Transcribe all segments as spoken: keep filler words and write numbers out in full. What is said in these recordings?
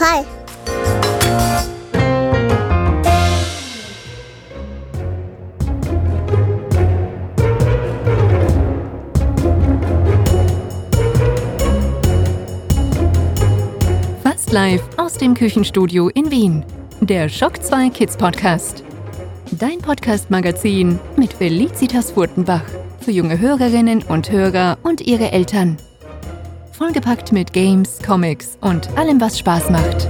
zwei. Fast live aus dem Küchenstudio in Wien. Der Schock zwei Kids Podcast. Dein Podcast-Magazin mit Felicitas Furtenbach. Für junge Hörerinnen und Hörer und ihre Eltern. Vollgepackt mit Games, Comics und allem, was Spaß macht.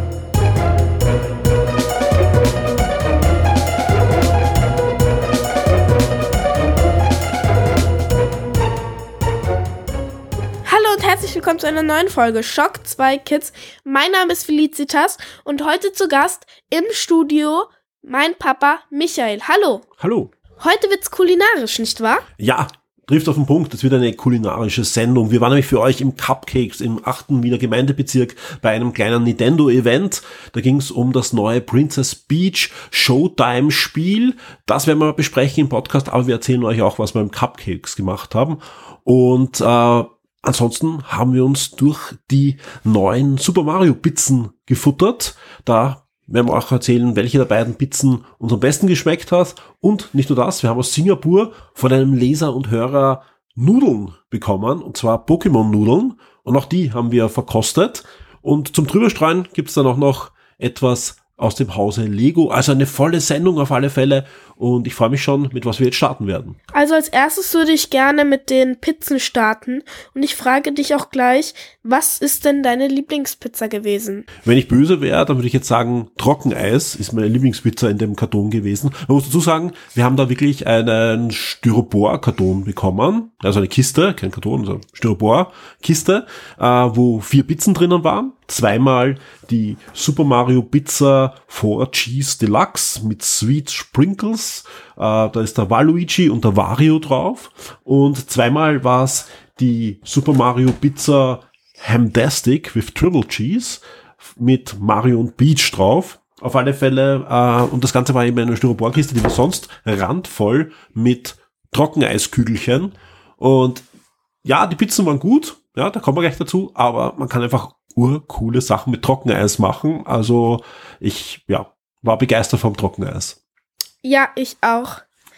Hallo und herzlich willkommen zu einer neuen Folge Schock zwei Kids. Mein Name ist Felicitas und heute zu Gast im Studio mein Papa Michael. Hallo. Hallo. Heute wird's kulinarisch, nicht wahr? Ja, trifft auf den Punkt. Es wird eine kulinarische Sendung. Wir waren nämlich für euch im Cupcakes im achten Wiener Gemeindebezirk bei einem kleinen Nintendo-Event. Da ging es um das neue Princess Peach Showtime-Spiel. Das werden wir besprechen im Podcast, aber wir erzählen euch auch, was wir im Cupcakes gemacht haben. Und äh, ansonsten haben wir uns durch die neuen Super Mario Pizzen gefuttert. Da werden wir auch erzählen, welche der beiden Pizzen uns am besten geschmeckt hat. Und nicht nur das, wir haben aus Singapur von einem Leser und Hörer Nudeln bekommen, und zwar Pokémon-Nudeln. Und auch die haben wir verkostet. Und zum Drüberstreuen gibt's dann auch noch etwas aus dem Hause Lego. Also eine volle Sendung auf alle Fälle. Und ich freue mich schon, mit was wir jetzt starten werden. Also als erstes würde ich gerne mit den Pizzen starten. Und ich frage dich auch gleich, was ist denn deine Lieblingspizza gewesen? Wenn ich böse wäre, dann würde ich jetzt sagen, Trockeneis ist meine Lieblingspizza in dem Karton gewesen. Man muss dazu sagen, wir haben da wirklich einen Styropor-Karton bekommen. Also eine Kiste, kein Karton, also Styropor-Kiste, äh, wo vier Pizzen drinnen waren. Zweimal die Super Mario Pizza four Cheese Deluxe mit Sweet Sprinkles. Uh, da ist der Waluigi und der Wario drauf. Und zweimal war es die Super Mario Pizza Hamdastic with Triple Cheese mit Mario und Peach drauf. Auf alle Fälle. Uh, und das Ganze war eben eine Styroporkiste, die war sonst randvoll mit Trockeneiskügelchen. Und ja, die Pizzen waren gut. Ja, da kommen wir gleich dazu. Aber man kann einfach urcoole Sachen mit Trockeneis machen. Also ich, ja, war begeistert vom Trockeneis. Ja, ich auch.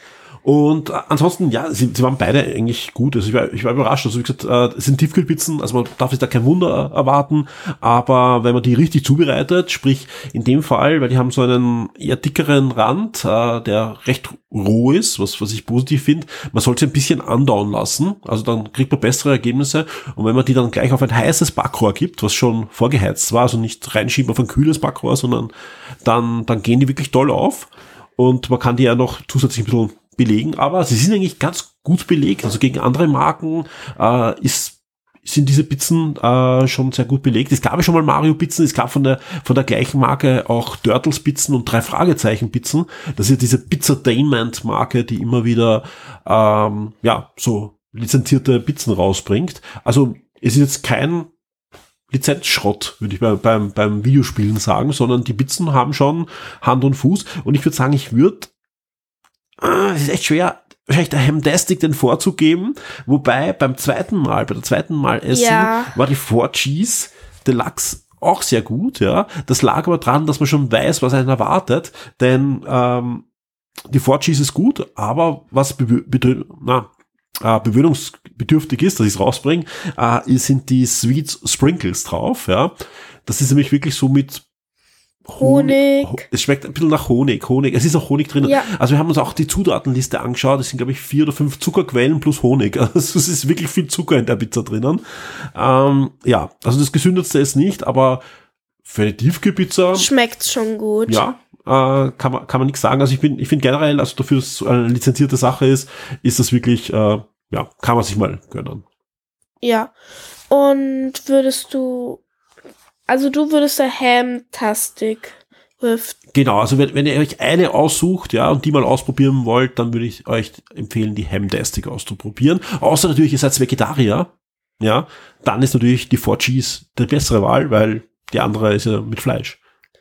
Und ansonsten, ja, sie, sie waren beide eigentlich gut. Also ich war, ich war überrascht. Also wie gesagt, äh, es sind Tiefkühlpizzen, also man darf sich da kein Wunder erwarten. Aber wenn man die richtig zubereitet, sprich in dem Fall, weil die haben so einen eher dickeren Rand, äh, der recht roh ist, was, was ich positiv finde, man sollte sie ein bisschen andauen lassen. Also dann kriegt man bessere Ergebnisse. Und wenn man die dann gleich auf ein heißes Backrohr gibt, was schon vorgeheizt war, also nicht reinschieben auf ein kühles Backrohr, sondern dann, dann gehen die wirklich toll auf. Und man kann die ja noch zusätzlich ein bisschen belegen, aber sie sind eigentlich ganz gut belegt. Also gegen andere Marken äh, ist, sind diese Pizzen äh, schon sehr gut belegt. Es gab ja schon mal Mario-Pizzen, es gab von der von der gleichen Marke auch Turtles-Pizzen und Drei-Fragezeichen-Pizzen. Das ist ja diese Pizzatainment-Marke, die immer wieder ähm, ja so lizenzierte Pizzen rausbringt. Also es ist jetzt kein Lizenzschrott, würde ich bei, beim, beim Videospielen sagen, sondern die Pizzen haben schon Hand und Fuß. Und ich würde sagen, ich würde, äh, es ist echt schwer, wahrscheinlich der Hamdastic den Vorzug geben, wobei beim zweiten Mal, bei der zweiten Mal essen, Ja. war die four Cheese Deluxe auch sehr gut, ja. Das lag aber dran, dass man schon weiß, was einen erwartet, denn ähm, die four Cheese ist gut, aber was be- be- na, äh, bewöhnungsbedürftig ist, dass ich es rausbringe, äh, sind die Sweet Sprinkles drauf, ja. Das ist nämlich wirklich so mit Honig. Honig. Es schmeckt ein bisschen nach Honig, Honig. Es ist auch Honig drin. Ja. Also wir haben uns auch die Zutatenliste angeschaut. Es sind, glaube ich, vier oder fünf Zuckerquellen plus Honig. Also es ist wirklich viel Zucker in der Pizza drinnen. Ähm, ja, also das Gesündetste ist nicht, aber für eine Tiefkühlpizza, Schmeckt's schon gut. ja, äh, kann man kann man nichts sagen. Also ich bin ich finde generell, also dafür, dass es so eine lizenzierte Sache ist, ist das wirklich, äh, ja, kann man sich mal gönnen. Ja. Und würdest du, also du würdest der Hamtastic with, Genau, also wenn, wenn ihr euch eine aussucht, ja, und die mal ausprobieren wollt, dann würde ich euch empfehlen, die Hamdastic auszuprobieren. Außer natürlich, ihr seid Vegetarier, ja, dann ist natürlich die four Cheese die bessere Wahl, weil die andere ist ja mit Fleisch.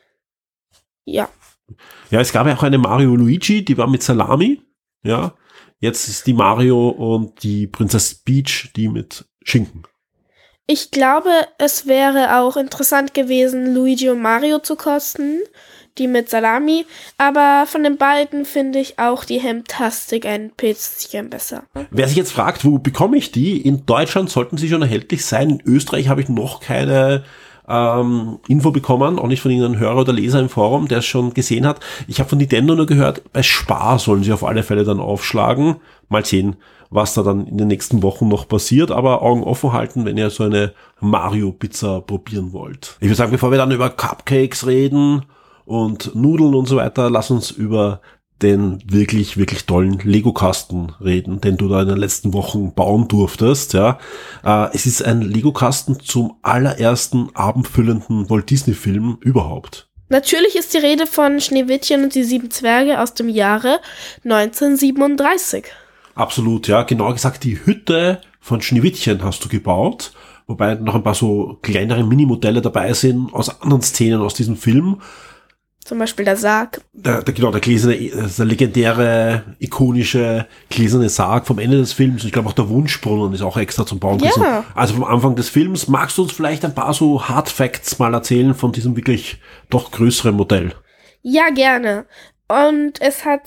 ja. Ja, es gab ja auch eine Mario Luigi, die war mit Salami, ja. Jetzt ist die Mario und die Princess Peach, die mit Schinken. Ich glaube, es wäre auch interessant gewesen, Luigi und Mario zu kosten, die mit Salami, aber von den beiden finde ich auch die Hemtastic ein bisschen besser. Wer sich jetzt fragt, wo bekomme ich die? In Deutschland sollten sie schon erhältlich sein. In Österreich habe ich noch keine ähm, Info bekommen, auch nicht von irgendeinem Hörer oder Leser im Forum, der es schon gesehen hat. Ich habe von Nintendo nur gehört, bei Spar sollen sie auf alle Fälle dann aufschlagen. Mal sehen, was da dann in den nächsten Wochen noch passiert, aber Augen offen halten, wenn ihr so eine Mario-Pizza probieren wollt. Ich würde sagen, bevor wir dann über Cupcakes reden und Nudeln und so weiter, lass uns über den wirklich, wirklich tollen Lego-Kasten reden, den du da in den letzten Wochen bauen durftest, ja. Äh, es ist ein Lego-Kasten zum allerersten abendfüllenden Walt-Disney-Film überhaupt. Natürlich ist die Rede von Schneewittchen und die sieben Zwerge aus dem Jahre neunzehnhundertsiebenunddreißig. Absolut, ja. Genau gesagt, die Hütte von Schneewittchen hast du gebaut, wobei noch ein paar so kleinere Minimodelle dabei sind aus anderen Szenen aus diesem Film. Zum Beispiel der Sarg. Der, der, genau, der gläserne, der legendäre, ikonische gläserne Sarg vom Ende des Films. Und ich glaube auch der Wunschbrunnen ist auch extra zum Bauen gewesen. Ja. Also vom Anfang des Films. Magst du uns vielleicht ein paar so Hard Facts mal erzählen von diesem wirklich doch größeren Modell? Ja, gerne. Und es hat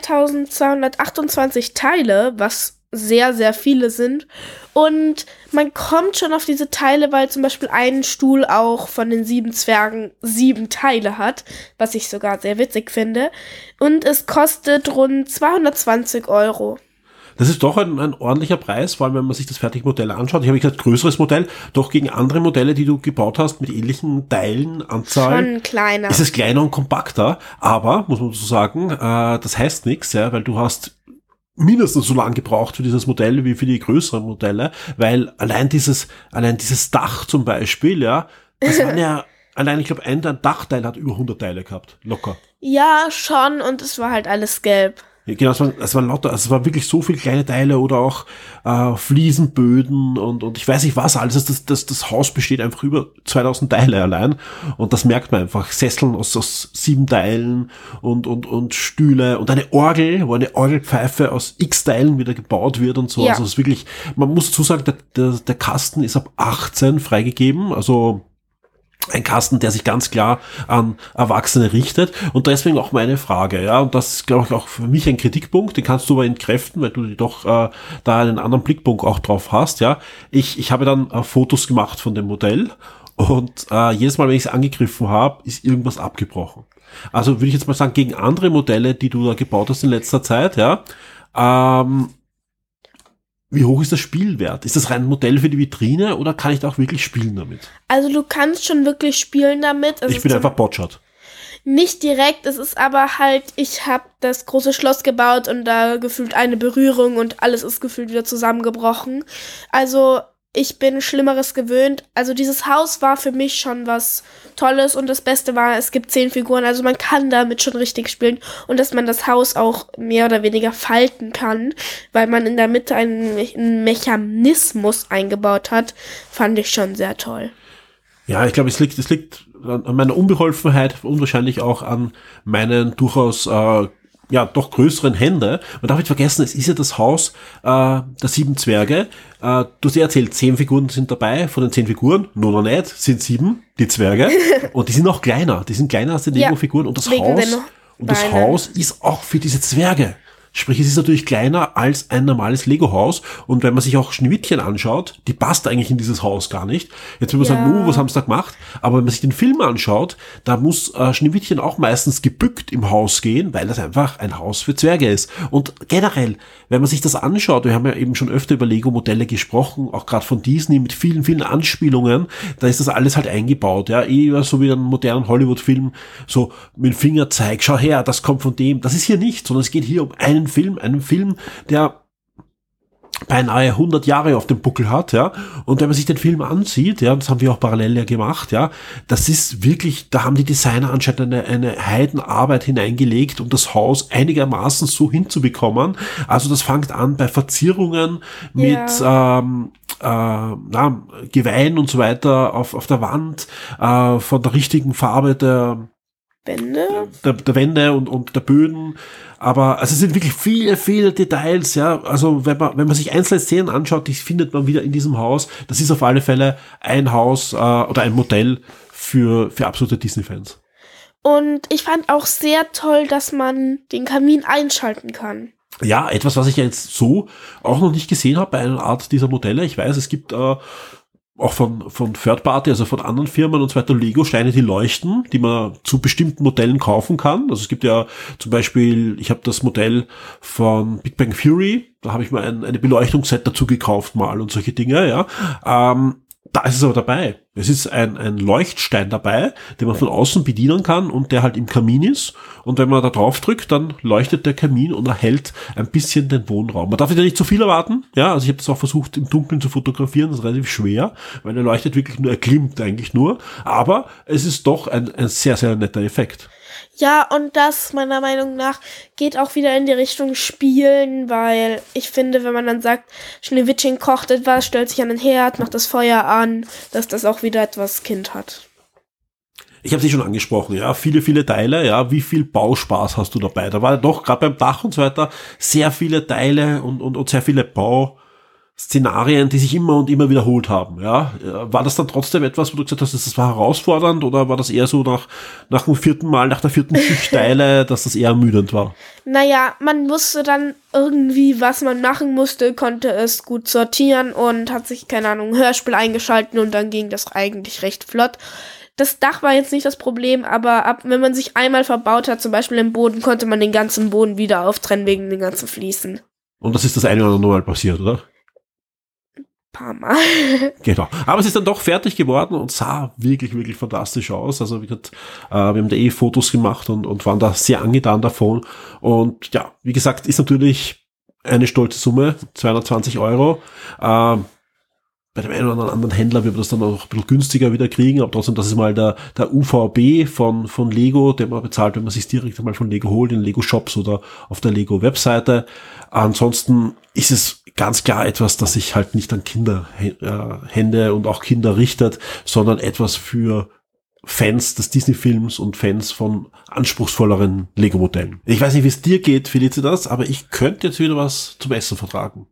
zweitausendzweihundertachtundzwanzig Teile, was sehr, sehr viele sind. Und man kommt schon auf diese Teile, weil zum Beispiel ein Stuhl auch von den sieben Zwergen sieben Teile hat, was ich sogar sehr witzig finde. Und es kostet rund zweihundertzwanzig Euro. Das ist doch ein, ein ordentlicher Preis, vor allem wenn man sich das Fertigmodell anschaut. Ich habe gesagt, größeres Modell, doch gegen andere Modelle, die du gebaut hast, mit ähnlichen Teilen, Anzahl. Schon kleiner. Ist es kleiner und kompakter, aber, muss man so sagen, äh, das heißt nichts, ja, weil du hast mindestens so lang gebraucht für dieses Modell wie für die größeren Modelle, weil allein dieses, allein dieses Dach zum Beispiel, ja, das waren ja, allein, ich glaube, ein Dachteil hat über hundert Teile gehabt, locker. Ja, schon, und es war halt alles gelb. Ja, genau, es waren, es waren lauter, es waren wirklich so viele kleine Teile oder auch äh, Fliesenböden und und ich weiß nicht was alles. Das, das, das Haus besteht einfach über zweitausend Teile allein und das merkt man einfach. Sesseln aus, aus sieben Teilen und und und Stühle und eine Orgel, wo eine Orgelpfeife aus x Teilen wieder gebaut wird und so. Ja. Also es ist wirklich, man muss dazu sagen, der, der, der Kasten ist ab achtzehn freigegeben, also ein Kasten, der sich ganz klar an Erwachsene richtet. Und deswegen auch meine Frage, ja, und das ist, glaube ich, auch für mich ein Kritikpunkt, den kannst du aber entkräften, weil du doch äh, da einen anderen Blickpunkt auch drauf hast, ja. Ich, ich habe dann äh, Fotos gemacht von dem Modell und äh, jedes Mal, wenn ich es angegriffen habe, ist irgendwas abgebrochen. Also würde ich jetzt mal sagen, gegen andere Modelle, die du da gebaut hast in letzter Zeit, ja, ähm, wie hoch ist der Spielwert? Ist das rein ein Modell für die Vitrine oder kann ich da auch wirklich spielen damit? Also du kannst schon wirklich spielen damit. Also ich bin einfach botschert. Nicht direkt, es ist aber halt, ich habe das große Schloss gebaut und da gefühlt eine Berührung und alles ist gefühlt wieder zusammengebrochen. Also ich bin Schlimmeres gewöhnt. Also dieses Haus war für mich schon was Tolles und das Beste war, es gibt zehn Figuren, also man kann damit schon richtig spielen und dass man das Haus auch mehr oder weniger falten kann, weil man in der Mitte einen, Me- einen Mechanismus eingebaut hat, fand ich schon sehr toll. Ja, ich glaube, es liegt, es liegt an meiner Unbeholfenheit und wahrscheinlich auch an meinen durchaus äh, ja doch größeren Hände. Man darf nicht vergessen, es ist ja das Haus äh, der sieben Zwerge. Äh, du hast ja erzählt, zehn Figuren sind dabei. Von den zehn Figuren, nur noch nicht, sind sieben, die Zwerge. Und die sind auch kleiner. Die sind kleiner als die Ja, Lego-Figuren. Und das wegen Haus, den und das Beinen. Haus ist auch für diese Zwerge. Sprich, es ist natürlich kleiner als ein normales Lego-Haus. Und wenn man sich auch Schneewittchen anschaut, die passt eigentlich in dieses Haus gar nicht. Jetzt will man Ja. sagen, uh, was haben sie da gemacht? Aber wenn man sich den Film anschaut, da muss äh, Schneewittchen auch meistens gebückt im Haus gehen, weil das einfach ein Haus für Zwerge ist. Und generell, wenn man sich das anschaut, wir haben ja eben schon öfter über Lego-Modelle gesprochen, auch gerade von Disney mit vielen, vielen Anspielungen, da ist das alles halt eingebaut. Ja, eher so wie ein modernen Hollywood-Film, so mit dem Fingerzeig, schau her, das kommt von dem. Das ist hier nicht, sondern es geht hier um einen Film, einen Film, der beinahe hundert Jahre auf dem Buckel hat, ja, und wenn man sich den Film ansieht, ja, das haben wir auch parallel ja gemacht, ja, das ist wirklich, da haben die Designer anscheinend eine, eine Heidenarbeit hineingelegt, um das Haus einigermaßen so hinzubekommen. Also das fängt an bei Verzierungen mit Ja. ähm, äh, na, Geweihen und so weiter auf, auf der Wand, äh, von der richtigen Farbe der Wände? Der, der Wände und, und der Böden. Aber also es sind wirklich viele, viele Details, ja. Also wenn man, wenn man sich einzelne Szenen anschaut, die findet man wieder in diesem Haus. Das ist auf alle Fälle ein Haus äh, oder ein Modell für, für absolute Disney-Fans. Und ich fand auch sehr toll, dass man den Kamin einschalten kann. Ja, etwas, was ich jetzt so auch noch nicht gesehen habe bei einer Art dieser Modelle. Ich weiß, es gibt äh, auch von, von Third Party, also von anderen Firmen und so weiter, Lego-Steine, die leuchten, die man zu bestimmten Modellen kaufen kann. Also es gibt ja zum Beispiel, ich habe das Modell von Big Bang Theory, da habe ich mal ein, eine Beleuchtungsset dazu gekauft mal und solche Dinge, ja. Ähm, da ist es aber dabei. Es ist ein, ein Leuchtstein dabei, den man von außen bedienen kann und der halt im Kamin ist. Und wenn man da drauf drückt, dann leuchtet der Kamin und erhellt ein bisschen den Wohnraum. Man darf ja nicht zu viel erwarten. Ja, also ich habe das auch versucht, im Dunkeln zu fotografieren. Das ist relativ schwer, weil er leuchtet wirklich nur, er glimmt eigentlich nur. Aber es ist doch ein, ein sehr, sehr netter Effekt. Ja, und das, meiner Meinung nach, geht auch wieder in die Richtung Spielen, weil ich finde, wenn man dann sagt, Schneewittchen kocht etwas, stellt sich an den Herd, macht das Feuer an, dass das auch wieder etwas Kind hat. Ich habe sie schon angesprochen, ja, viele, viele Teile, ja, wie viel Bauspaß hast du dabei? Da war ja doch gerade beim Dach und so weiter sehr viele Teile und, und, und sehr viele Bauszenarien, die sich immer und immer wiederholt haben, ja. War das dann trotzdem etwas, wo du gesagt hast, das war herausfordernd oder war das eher so nach, nach dem vierten Mal, nach der vierten Schicht Teile, dass das eher ermüdend war? Naja, man wusste dann irgendwie, was man machen musste, konnte es gut sortieren und hat sich, keine Ahnung, ein Hörspiel eingeschalten und dann ging das eigentlich recht flott. Das Dach war jetzt nicht das Problem, aber ab, wenn man sich einmal verbaut hat, zum Beispiel im Boden, konnte man den ganzen Boden wieder auftrennen wegen den ganzen Fliesen. Und das ist das eine oder andere Mal passiert, oder? Paar Mal. Genau. Aber es ist dann doch fertig geworden und sah wirklich, wirklich fantastisch aus. Also wie gesagt, äh, wir haben da eh Fotos gemacht und, und waren da sehr angetan davon. Und ja, wie gesagt, ist natürlich eine stolze Summe, zweihundertzwanzig Euro. Ähm, Bei dem einen oder anderen Händler wird man das dann auch ein bisschen günstiger wieder kriegen, aber trotzdem, das ist mal der, der U V B von, von Lego, den man bezahlt, wenn man sich direkt einmal von Lego holt, in Lego Shops oder auf der Lego Webseite. Ansonsten ist es ganz klar etwas, das sich halt nicht an Kinderhände und auch Kinder richtet, sondern etwas für Fans des Disney-Films und Fans von anspruchsvolleren Lego-Modellen. Ich weiß nicht, wie es dir geht, Felicitas, aber ich könnte jetzt wieder was zum Essen vertragen.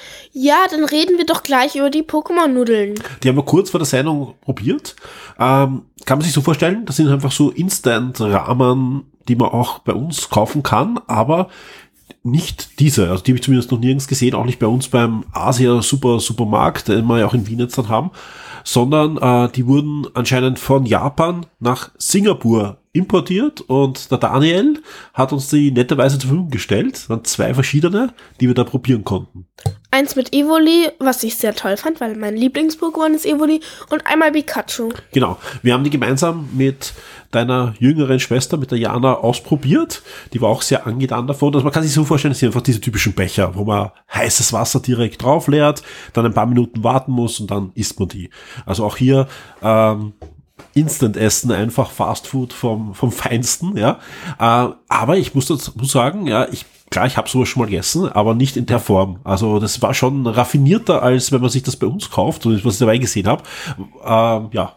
Ja, dann reden wir doch gleich über die Pokémon-Nudeln. Die haben wir kurz vor der Sendung probiert. Ähm, kann man sich so vorstellen, das sind einfach so Instant-Ramen, die man auch bei uns kaufen kann, aber nicht diese. Also die habe ich zumindest noch nirgends gesehen, auch nicht bei uns beim Asia Super Supermarkt, den wir ja auch in Wien jetzt dann haben, sondern äh, die wurden anscheinend von Japan nach Singapur importiert und der Daniel hat uns die netterweise zur Verfügung gestellt. Das waren zwei verschiedene, die wir da probieren konnten. Eins mit Evoli, was ich sehr toll fand, weil mein Lieblings-Pokémon ist Evoli, und einmal Pikachu. Genau. Wir haben die gemeinsam mit deiner jüngeren Schwester, mit der Jana, ausprobiert. Die war auch sehr angetan davon. Also man kann sich so vorstellen, es sind einfach diese typischen Becher, wo man heißes Wasser direkt drauf leert, dann ein paar Minuten warten muss und dann isst man die. Also auch hier ähm, Instant-Essen, einfach Fastfood vom, vom Feinsten, ja. Äh, aber ich muss dazu sagen, ja, ich Klar, ich habe sowas schon mal gegessen, aber nicht in der Form. Also das war schon raffinierter, als wenn man sich das bei uns kauft, und was ich dabei gesehen habe. Ähm, ja.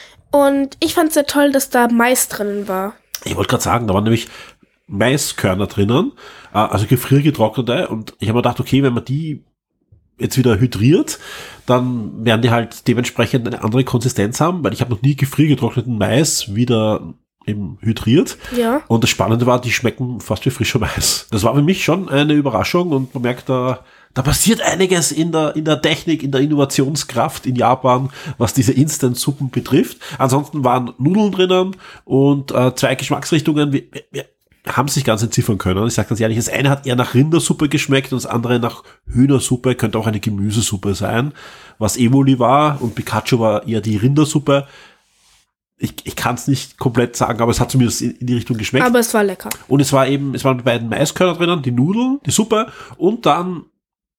Und ich fand es sehr toll, dass da Mais drinnen war. Ich wollte gerade sagen, da waren nämlich Maiskörner drinnen, äh, also gefriergetrocknete. Und ich habe mir gedacht, okay, wenn man die jetzt wieder hydriert, dann werden die halt dementsprechend eine andere Konsistenz haben, weil ich habe noch nie gefriergetrockneten Mais wieder eben hydriert. Ja. Und das Spannende war, die schmecken fast wie frischer Mais. Das war für mich schon eine Überraschung und man merkt, da, da passiert einiges in der, in der Technik, in der Innovationskraft in Japan, was diese Instant-Suppen betrifft. Ansonsten waren Nudeln drinnen und äh, zwei Geschmacksrichtungen. Wir, wir haben sich ganz entziffern können. Ich sage ganz ehrlich, das eine hat eher nach Rindersuppe geschmeckt und das andere nach Hühnersuppe, könnte auch eine Gemüsesuppe sein, was Evoli war, und Pikachu war eher die Rindersuppe. Ich, ich kann es nicht komplett sagen, aber es hat zumindest in, in die Richtung geschmeckt. Aber es war lecker. Und es war eben, es waren die beiden Maiskörner drinnen, die Nudeln, die Suppe und dann,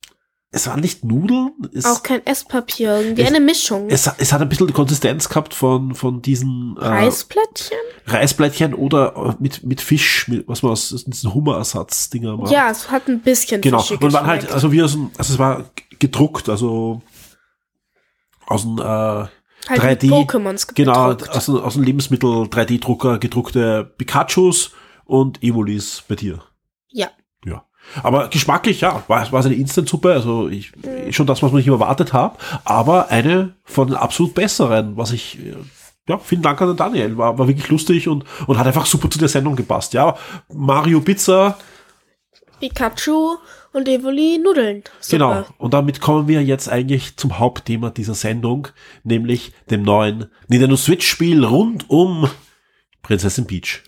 es waren nicht Nudeln. Es, auch kein Esspapier, irgendwie es, eine Mischung. Es, es hat ein bisschen die Konsistenz gehabt von, von diesen äh, Reisplättchen? Reisplättchen oder mit, mit Fisch, mit, was man aus diesen Hummerersatz-Dinger macht. Ja, es hat ein bisschen genau. fischig Und waren geschmeckt. halt, also wie aus dem, also es war gedruckt, also aus dem, äh, Halt drei D, Pokémons genau, gedruckt. aus, aus dem Lebensmittel drei D-Drucker gedruckte Pikachus und Evolis bei dir. Ja. Ja. Aber geschmacklich, ja, war, war es eine Instant-Suppe, also ich, mhm. schon das, was man nicht erwartet habe, aber eine von den absolut besseren, was ich, ja, vielen Dank an den Daniel, war, war wirklich lustig und, und hat einfach super zu der Sendung gepasst, ja. Mario Pizza, Pikachu und Evoli Nudeln. Super. Genau, und damit kommen wir jetzt eigentlich zum Hauptthema dieser Sendung, nämlich dem neuen Nintendo Switch-Spiel rund um Prinzessin Peach.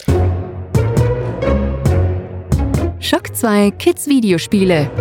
Shock zwei Kids Videospiele.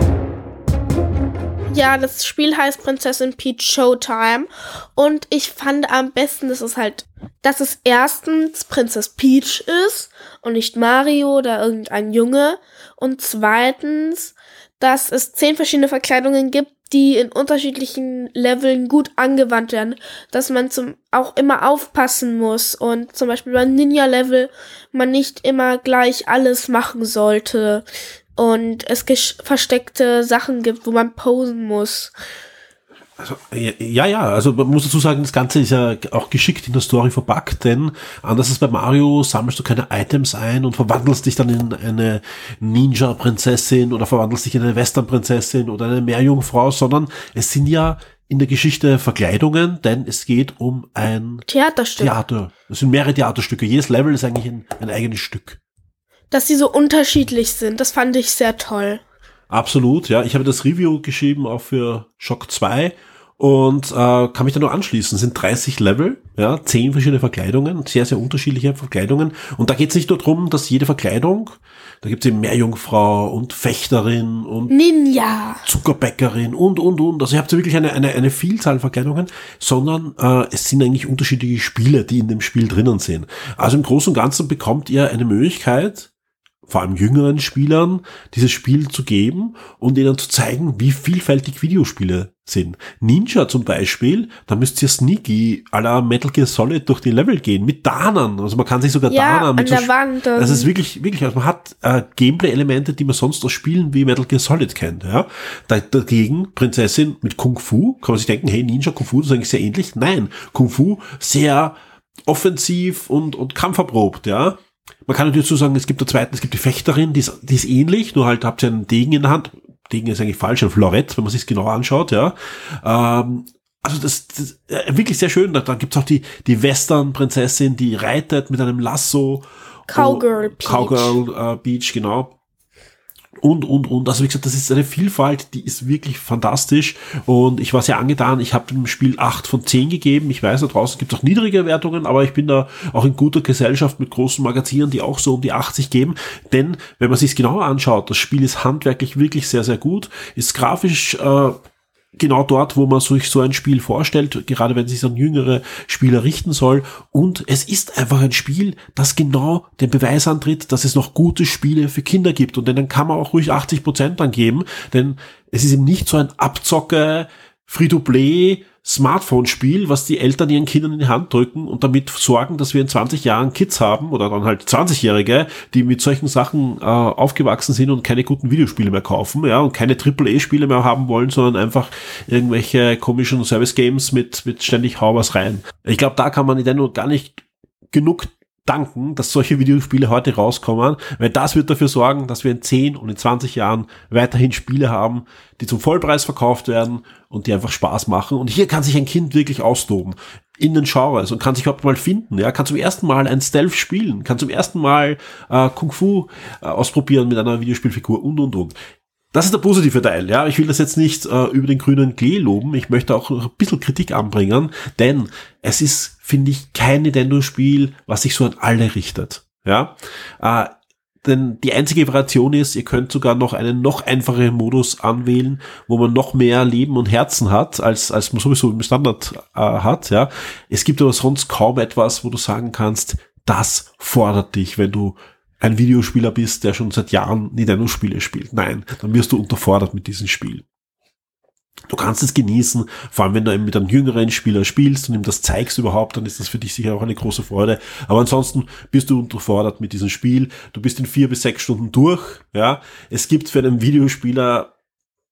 Ja, das Spiel heißt Prinzessin Peach Showtime und ich fand am besten, dass es halt, dass es erstens Prinzess Peach ist und nicht Mario oder irgendein Junge und zweitens, dass es zehn verschiedene Verkleidungen gibt, die in unterschiedlichen Leveln gut angewandt werden, dass man zum auch immer aufpassen muss und zum Beispiel beim Ninja-Level man nicht immer gleich alles machen sollte und es gesch- versteckte Sachen gibt, wo man posen muss. Also, ja, ja, also man muss dazu sagen, das Ganze ist ja auch geschickt in der Story verpackt, denn anders als bei Mario sammelst du keine Items ein und verwandelst dich dann in eine Ninja-Prinzessin oder verwandelst dich in eine Western-Prinzessin oder eine Meerjungfrau, sondern es sind ja in der Geschichte Verkleidungen, denn es geht um ein Theaterstück. Theater. Es sind mehrere Theaterstücke. Jedes Level ist eigentlich ein, ein eigenes Stück. Dass sie so unterschiedlich sind, das fand ich sehr toll. Absolut, ja. Ich habe das Review geschrieben auch für Shock zwei und äh, kann mich da nur anschließen. Es sind dreißig Level, ja, zehn verschiedene Verkleidungen, sehr, sehr unterschiedliche Verkleidungen. Und da geht es nicht nur darum, dass jede Verkleidung, da gibt es eben Meerjungfrau und Fechterin und Ninja, Zuckerbäckerin und, und, und. Also ihr habt ja wirklich eine, eine, eine Vielzahl an Verkleidungen, sondern äh, es sind eigentlich unterschiedliche Spiele, die in dem Spiel drinnen sind. Also im Großen und Ganzen bekommt ihr eine Möglichkeit, vor allem jüngeren Spielern, dieses Spiel zu geben und ihnen zu zeigen, wie vielfältig Videospiele sind. Ninja zum Beispiel, da müsst ihr sneaky à la Metal Gear Solid durch die Level gehen, mit Danan. Also man kann sich sogar ja, Danan mit an so der Wand. Das ist wirklich, wirklich, also man hat äh, Gameplay-Elemente, die man sonst aus Spielen wie Metal Gear Solid kennt. Ja? Da, dagegen Prinzessin mit Kung Fu, kann man sich denken, hey, Ninja, Kung Fu, das ist eigentlich sehr ähnlich. Nein, Kung Fu sehr offensiv und, und kampferprobt, ja. Man kann natürlich dazu sagen, es gibt der zweiten, es gibt die Fechterin, die ist, die ist ähnlich, nur halt habt ihr einen Degen in der Hand. Degen ist eigentlich falsch, ein Florett, wenn man sich genau anschaut, ja. Ähm, also das, das äh, wirklich sehr schön. Da, da gibt's auch die, die Western-Prinzessin, die reitet mit einem Lasso. Cowgirl Peach. Cowgirl äh, Peach, genau. Und, und, und. Also wie gesagt, das ist eine Vielfalt, die ist wirklich fantastisch. Und ich war sehr angetan. Ich habe dem Spiel acht von zehn gegeben. Ich weiß, da draußen gibt es auch niedrige Wertungen, aber ich bin da auch in guter Gesellschaft mit großen Magazinen, die auch so um die achtzig geben. Denn, wenn man sich genauer anschaut, das Spiel ist handwerklich wirklich sehr, sehr gut. Ist grafisch äh, genau dort, wo man sich so ein Spiel vorstellt, gerade wenn es sich an jüngere Spieler richten soll. Und es ist einfach ein Spiel, das genau den Beweis antritt, dass es noch gute Spiele für Kinder gibt. Und dann kann man auch ruhig achtzig Prozent dann geben, denn es ist eben nicht so ein Abzocke, Free-to-Play, Smartphone-Spiel, was die Eltern ihren Kindern in die Hand drücken und damit sorgen, dass wir in zwanzig Jahren Kids haben oder dann halt zwanzigjährige, die mit solchen Sachen äh, aufgewachsen sind und keine guten Videospiele mehr kaufen, ja, und keine Triple A Spiele mehr haben wollen, sondern einfach irgendwelche komischen Service-Games mit mit ständig hau was rein. Ich glaube, da kann man Nintendo gar nicht genug danken, dass solche Videospiele heute rauskommen, weil das wird dafür sorgen, dass wir in zehn und in zwanzig Jahren weiterhin Spiele haben, die zum Vollpreis verkauft werden und die einfach Spaß machen. Und hier kann sich ein Kind wirklich austoben in den Genres und kann sich überhaupt mal finden. Ja, kann zum ersten Mal ein Stealth spielen, kann zum ersten Mal äh, Kung Fu äh, ausprobieren mit einer Videospielfigur und und und. Das ist der positive Teil, ja. Ich will das jetzt nicht äh, über den grünen Klee loben. Ich möchte auch ein bisschen Kritik anbringen, denn es ist, finde ich, kein Nintendo-Spiel, was sich so an alle richtet, ja. Äh, denn die einzige Variation ist, ihr könnt sogar noch einen noch einfacheren Modus anwählen, wo man noch mehr Leben und Herzen hat, als als man sowieso im Standard äh, hat, ja. Es gibt aber sonst kaum etwas, wo du sagen kannst, das fordert dich, wenn du ein Videospieler bist, der schon seit Jahren Nintendo-Spiele spielt. Nein, dann wirst du unterfordert mit diesem Spiel. Du kannst es genießen, vor allem wenn du eben mit einem jüngeren Spieler spielst und ihm das zeigst überhaupt, dann ist das für dich sicher auch eine große Freude. Aber ansonsten bist du unterfordert mit diesem Spiel. Du bist in vier bis sechs Stunden durch. Ja, es gibt für einen Videospieler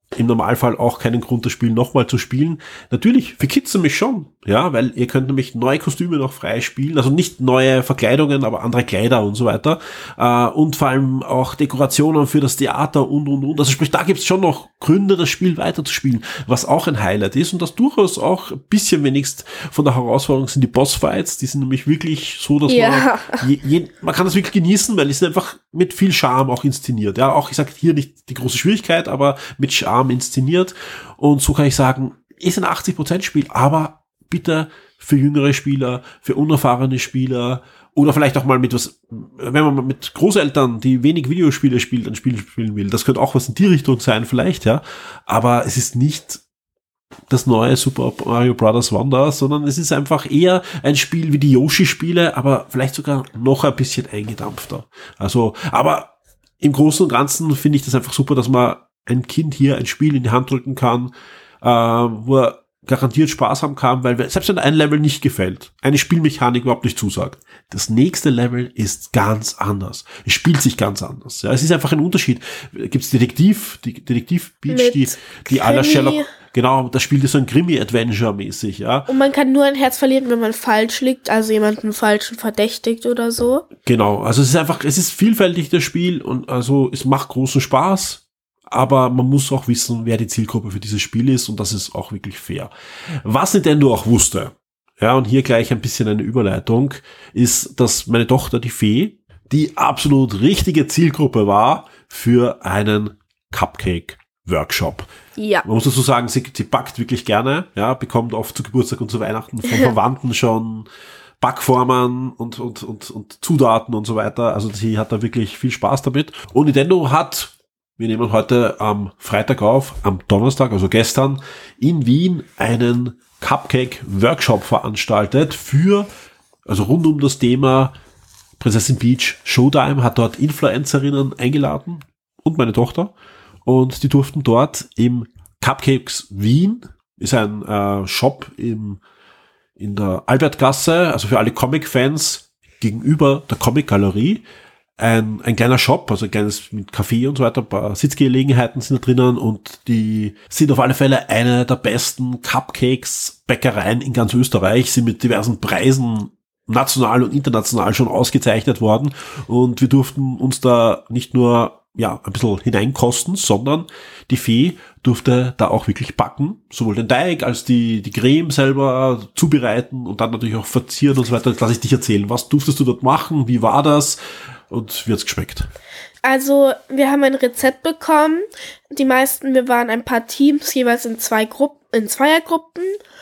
im Normalfall auch keinen Grund, das Spiel nochmal zu spielen. Natürlich, für Kids nämlich schon, ja, weil ihr könnt nämlich neue Kostüme noch frei spielen, also nicht neue Verkleidungen, aber andere Kleider und so weiter. Äh, und vor allem auch Dekorationen für das Theater und, und, und. Also sprich, da gibt's schon noch Gründe, das Spiel weiterzuspielen, was auch ein Highlight ist und das durchaus auch ein bisschen wenigstens von der Herausforderung sind die Bossfights, die sind nämlich wirklich so, dass Ja. man, je, je, man kann das wirklich genießen, weil es ist einfach mit viel Charme auch inszeniert. Ja, auch, ich sage hier nicht die große Schwierigkeit, aber mit Charme inszeniert. Und so kann ich sagen, ist ein achtzig Prozent Spiel, aber bitte für jüngere Spieler, für unerfahrene Spieler oder vielleicht auch mal mit was, wenn man mit Großeltern, die wenig Videospiele spielt, ein Spiel spielen will. Das könnte auch was in die Richtung sein vielleicht, ja. Aber es ist nicht das neue Super Mario Bros. Wonder, sondern es ist einfach eher ein Spiel wie die Yoshi-Spiele, aber vielleicht sogar noch ein bisschen eingedampfter. Also, aber im Großen und Ganzen finde ich das einfach super, dass man ein Kind hier ein Spiel in die Hand drücken kann, äh, wo er garantiert Spaß haben kann, weil selbst wenn ein Level nicht gefällt, eine Spielmechanik überhaupt nicht zusagt, das nächste Level ist ganz anders. Es spielt sich ganz anders. Ja, es ist einfach ein Unterschied. Gibt's Detektiv, die Detektiv Beach, die, die aller Sherlock, genau, das spielt ist so ein Krimi-Adventure-mäßig, ja. Und man kann nur ein Herz verlieren, wenn man falsch liegt, also jemanden falschen verdächtigt oder so. Genau, also es ist einfach, es ist vielfältig, das Spiel, und also es macht großen Spaß. Aber man muss auch wissen, wer die Zielgruppe für dieses Spiel ist, und das ist auch wirklich fair. Was Nintendo auch wusste, ja, und hier gleich ein bisschen eine Überleitung, ist, dass meine Tochter, die Fee, die absolut richtige Zielgruppe war für einen Cupcake-Workshop. Ja. Man muss dazu sagen, sie, sie backt wirklich gerne, ja, bekommt oft zu Geburtstag und zu Weihnachten von Verwandten schon Backformen und, und, und, und Zutaten und so weiter. Also sie hat da wirklich viel Spaß damit. Und Nintendo hat, wir nehmen heute am Freitag auf, am Donnerstag, also gestern, in Wien einen Cupcake-Workshop veranstaltet für, also rund um das Thema Prinzessin Peach Showtime, hat dort Influencerinnen eingeladen und meine Tochter, und die durften dort im Cupcakes Wien, ist ein äh, Shop im, in der Albertgasse, also für alle Comic-Fans gegenüber der Comic-Galerie, Ein, ein kleiner Shop, also ein kleines mit Café und so weiter, ein paar Sitzgelegenheiten sind da drinnen, und die sind auf alle Fälle eine der besten Cupcakes-Bäckereien in ganz Österreich, sind mit diversen Preisen national und international schon ausgezeichnet worden, und wir durften uns da nicht nur ja ein bisschen hineinkosten, sondern die Fee durfte da auch wirklich backen, sowohl den Teig als die die Creme selber zubereiten und dann natürlich auch verzieren und so weiter. Jetzt lass ich dich erzählen, was durftest du dort machen, wie war das? Und wie hat's geschmeckt? Also, wir haben ein Rezept bekommen. Die meisten, wir waren ein paar Teams, jeweils in zwei Gruppen, in Zweiergruppen.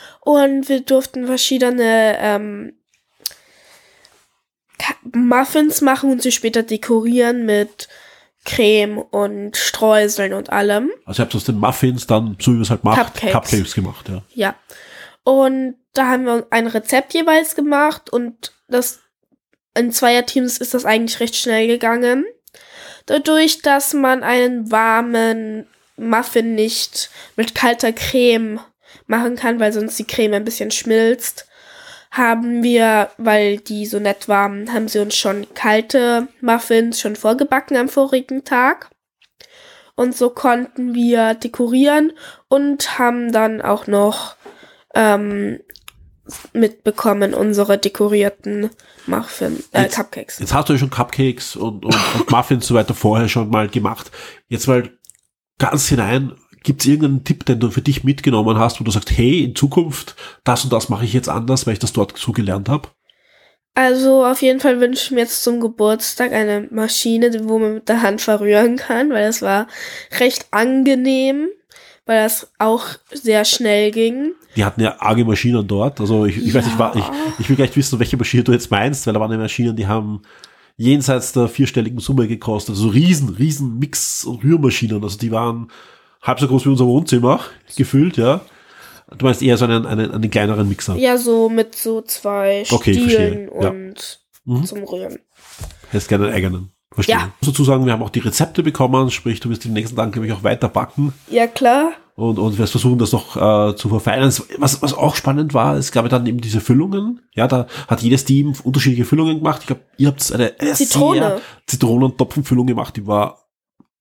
Und wir durften verschiedene ähm, Muffins machen und sie später dekorieren mit Creme und Streuseln und allem. Also ihr habt aus den Muffins dann, so wie man es halt macht, Cupcakes. Cupcakes gemacht, ja. Ja. Und da haben wir ein Rezept jeweils gemacht, und das in Zweierteams ist das eigentlich recht schnell gegangen. Dadurch, dass man einen warmen Muffin nicht mit kalter Creme machen kann, weil sonst die Creme ein bisschen schmilzt, haben wir, weil die so nett waren, haben sie uns schon kalte Muffins schon vorgebacken am vorigen Tag. Und so konnten wir dekorieren und haben dann auch noch ähm, mitbekommen unsere dekorierten Muffin, äh, jetzt, Cupcakes. Jetzt hast du ja schon Cupcakes und, und, und Muffins so weiter vorher schon mal gemacht. Jetzt mal ganz hinein, gibt es irgendeinen Tipp, den du für dich mitgenommen hast, wo du sagst, hey, in Zukunft, das und das mache ich jetzt anders, weil ich das dort so gelernt habe? Also auf jeden Fall wünsche ich mir jetzt zum Geburtstag eine Maschine, wo man mit der Hand verrühren kann, weil das war recht angenehm, weil das auch sehr schnell ging. Die hatten ja arge Maschinen dort. Also ich, ich ja. weiß nicht, ich, ich will gar nicht wissen, welche Maschine du jetzt meinst, weil da waren ja Maschinen, die haben jenseits der vierstelligen Summe gekostet. Also riesen, riesen Mix- und Rührmaschinen. Also die waren halb so groß wie unser Wohnzimmer, gefüllt, ja. Du meinst eher so einen, einen, einen kleineren Mixer? Ja, so mit so zwei okay, Stielen ja. und mhm. zum Rühren. Hättest gerne einen eigenen. Verstehe. Ja. Sozusagen, wir haben auch die Rezepte bekommen, sprich, du wirst den nächsten Tag, glaube ich, auch weiter backen. Ja, klar. Und, und wirst versuchen, das noch äh, zu verfeinern. Was, was auch spannend war, es gab dann eben diese Füllungen. Ja, da hat jedes Team unterschiedliche Füllungen gemacht. Ich glaube, ihr habt eine, eine Zitrone. sehr Zitronen-Topfenfüllung gemacht, die war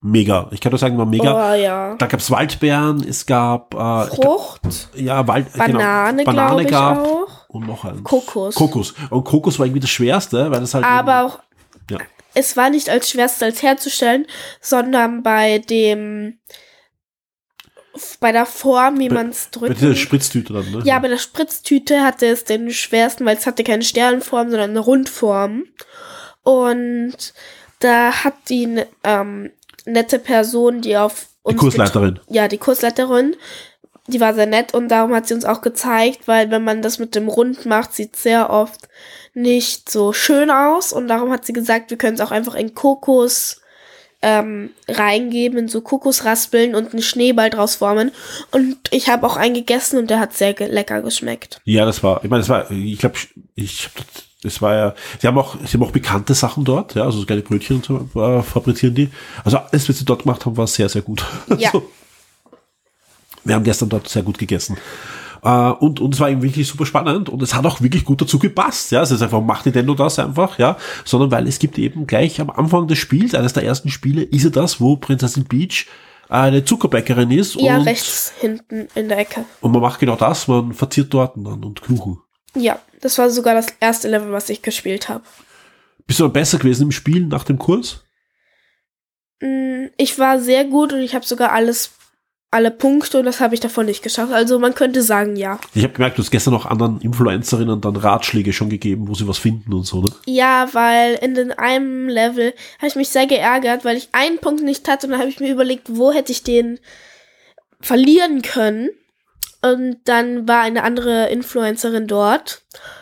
mega. Ich kann nur sagen, war mega. Oh, ja. Da gab's Waldbeeren, es gab äh, Frucht, glaub, ja, Wald, Banane, genau, Banane glaube ich gab auch. und noch ein Kokos. Kokos. Und Kokos war irgendwie das Schwerste, weil das halt Aber eben, auch, ja. es war nicht als schwerste als herzustellen, sondern bei dem, bei der Form, wie man es drückt. Bei dieser Spritztüte dann, ne? Ja, bei der Spritztüte hatte es den schwersten, weil es hatte keine Sternenform, sondern eine Rundform. Und da hat die ähm, nette Person, die auf uns... Die Kursleiterin. Ja, die Kursleiterin, die war sehr nett und darum hat sie uns auch gezeigt, weil wenn man das mit dem Rund macht, sieht sehr oft nicht so schön aus und darum hat sie gesagt, wir können es auch einfach in Kokos ähm, reingeben, in so Kokosraspeln und einen Schneeball draus formen und ich habe auch einen gegessen und der hat sehr ge- lecker geschmeckt. Ja, das war, ich meine, das war, ich glaube, ich habe das war ja, sie haben auch, sie haben auch bekannte Sachen dort, ja, also so kleine Brötchen und so äh, fabrizieren die. Also alles, was sie dort gemacht haben, war sehr, sehr gut. Ja. Also, wir haben gestern dort sehr gut gegessen. Äh, und, und es war eben wirklich super spannend und es hat auch wirklich gut dazu gepasst, ja. Es ist einfach, macht Nintendo das einfach, ja, sondern weil es gibt eben gleich am Anfang des Spiels, eines der ersten Spiele, ist ja das, wo Prinzessin Peach eine Zuckerbäckerin ist. Ja, und, rechts hinten in der Ecke. Und man macht genau das, man verziert Torten dann und Kuchen. Ja, das war sogar das erste Level, was ich gespielt habe. Bist du dann besser gewesen im Spiel nach dem Kurs? Ich war sehr gut und ich habe sogar alles, alle Punkte und das habe ich davon nicht geschafft. Also man könnte sagen, ja. Ich habe gemerkt, du hast gestern auch anderen Influencerinnen dann Ratschläge schon gegeben, wo sie was finden und so, ne? Ja, weil in den einem Level habe ich mich sehr geärgert, weil ich einen Punkt nicht hatte und dann habe ich mir überlegt, wo hätte ich den verlieren können. Und dann war eine andere Influencerin dort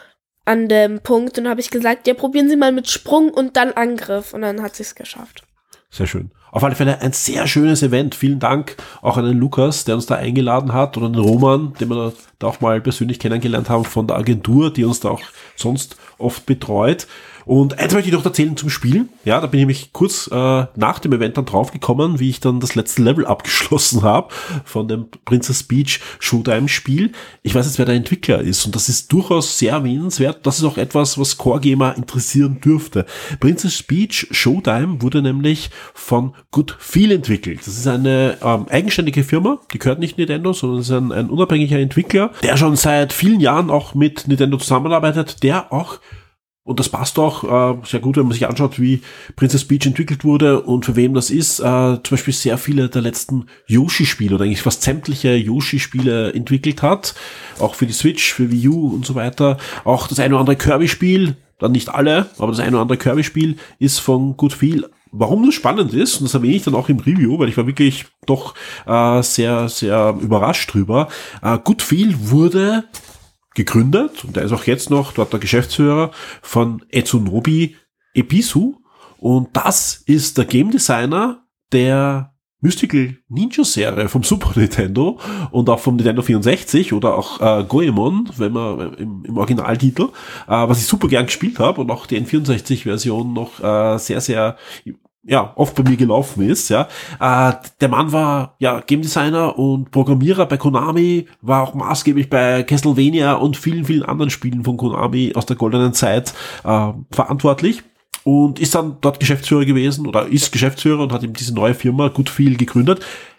an dem Punkt und habe ich gesagt, ja, probieren Sie mal mit Sprung und dann Angriff. Und dann hat sie es geschafft. Sehr schön. Auf alle Fälle ein sehr schönes Event. Vielen Dank auch an den Lukas, der uns da eingeladen hat, oder den Roman, den wir da auch mal persönlich kennengelernt haben von der Agentur, die uns da auch sonst oft betreut. Und eins möchte ich noch erzählen zum Spiel. Ja, da bin ich nämlich kurz äh, nach dem Event dann draufgekommen, wie ich dann das letzte Level abgeschlossen habe von dem Princess Peach Showtime-Spiel. Ich weiß jetzt, wer der Entwickler ist und das ist durchaus sehr erwähnenswert. Das ist auch etwas, was Core-Gamer interessieren dürfte. Princess Peach Showtime wurde nämlich von Good Feel entwickelt. Das ist eine ähm, eigenständige Firma, die gehört nicht Nintendo, sondern es ist ein, ein unabhängiger Entwickler, der schon seit vielen Jahren auch mit Nintendo zusammenarbeitet, der auch, und das passt auch äh, sehr gut, wenn man sich anschaut, wie Princess Peach entwickelt wurde und für wem das ist. Äh, zum Beispiel sehr viele der letzten Yoshi-Spiele oder eigentlich fast sämtliche Yoshi-Spiele entwickelt hat. Auch für die Switch, für Wii U und so weiter. Auch das eine oder andere Kirby-Spiel, dann nicht alle, aber das eine oder andere Kirby-Spiel ist von Good Feel. Warum das spannend ist, und das erwähne ich dann auch im Review, weil ich war wirklich doch äh, sehr, sehr überrascht drüber. Äh, Good Feel wurde gegründet, und der ist auch jetzt noch dort der Geschäftsführer von Etsunobu Ebisu, und das ist der Game Designer der Mystical Ninja Serie vom Super Nintendo und auch vom Nintendo vierundsechzig oder auch äh, Goemon, wenn man im, im Originaltitel, äh, was ich super gern gespielt habe und auch die N vierundsechzig Version noch äh, sehr, sehr ja, oft bei mir gelaufen ist, ja. Äh, der Mann war, ja, Game Designer und Programmierer bei Konami, war auch maßgeblich bei Castlevania und vielen, vielen anderen Spielen von Konami aus der goldenen Zeit äh, verantwortlich und ist dann dort Geschäftsführer gewesen oder ist Geschäftsführer und hat eben diese neue Firma Good Feel gegründet.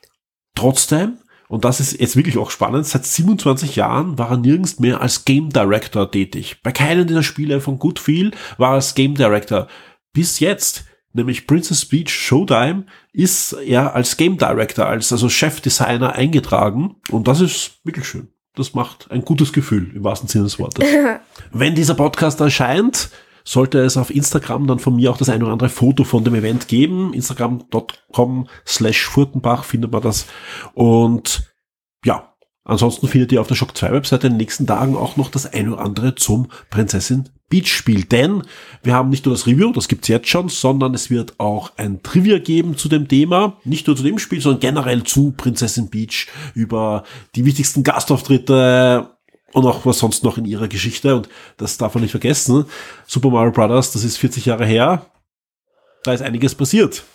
Trotzdem, und das ist jetzt wirklich auch spannend, seit siebenundzwanzig Jahren war er nirgends mehr als Game Director tätig. Bei keinem dieser Spiele von Good Feel war er als Game Director. Bis jetzt, nämlich Princess Peach Showtime, ist er als Game Director, als also Chefdesigner eingetragen. Und das ist wirklich schön. Das macht ein gutes Gefühl, im wahrsten Sinne des Wortes. Wenn dieser Podcast erscheint, sollte es auf Instagram dann von mir auch das ein oder andere Foto von dem Event geben. Instagram dot com slash Furtenbach findet man das. Und ja, ansonsten findet ihr auf der Shock zwei Webseite in den nächsten Tagen auch noch das ein oder andere zum Prinzessin Peach Spiel. Denn wir haben nicht nur das Review, das gibt's jetzt schon, sondern es wird auch ein Trivia geben zu dem Thema. Nicht nur zu dem Spiel, sondern generell zu Prinzessin Peach über die wichtigsten Gastauftritte und auch was sonst noch in ihrer Geschichte. Und das darf man nicht vergessen. Super Mario Brothers, das ist vierzig Jahre her. Da ist einiges passiert.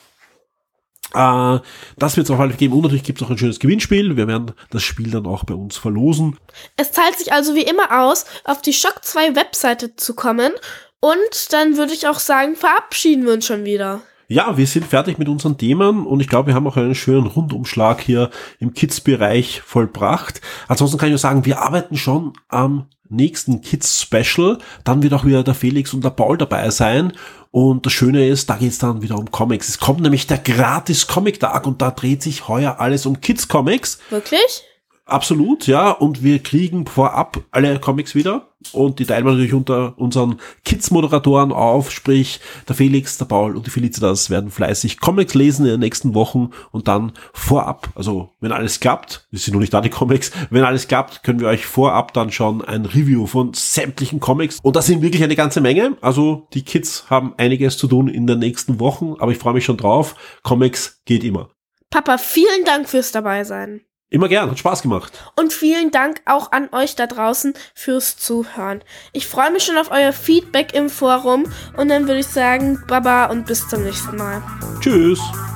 Äh, das wird es auch alle geben. Und natürlich gibt es auch ein schönes Gewinnspiel. Wir werden das Spiel dann auch bei uns verlosen. Es zahlt sich also wie immer aus, auf die Shock zwei Webseite zu kommen. Und dann würde ich auch sagen, verabschieden wir uns schon wieder. Ja, wir sind fertig mit unseren Themen und ich glaube, wir haben auch einen schönen Rundumschlag hier im Kids-Bereich vollbracht. Ansonsten kann ich nur sagen, wir arbeiten schon am nächsten Kids-Special. Dann wird auch wieder der Felix und der Paul dabei sein. Und das Schöne ist, da geht es dann wieder um Comics. Es kommt nämlich der Gratis-Comic-Tag und da dreht sich heuer alles um Kids-Comics. Wirklich? Absolut, ja. Und wir kriegen vorab alle Comics wieder. Und die teilen wir natürlich unter unseren Kids-Moderatoren auf. Sprich, der Felix, der Paul und die Felicitas werden fleißig Comics lesen in den nächsten Wochen. Und dann vorab, also wenn alles klappt, wir sind noch nicht da, die Comics, wenn alles klappt, können wir euch vorab dann schon ein Review von sämtlichen Comics. Und das sind wirklich eine ganze Menge. Also die Kids haben einiges zu tun in den nächsten Wochen. Aber ich freue mich schon drauf. Comics geht immer. Papa, vielen Dank fürs Dabeisein. Immer gern, hat Spaß gemacht. Und vielen Dank auch an euch da draußen fürs Zuhören. Ich freue mich schon auf euer Feedback im Forum und dann würde ich sagen, Baba und bis zum nächsten Mal. Tschüss.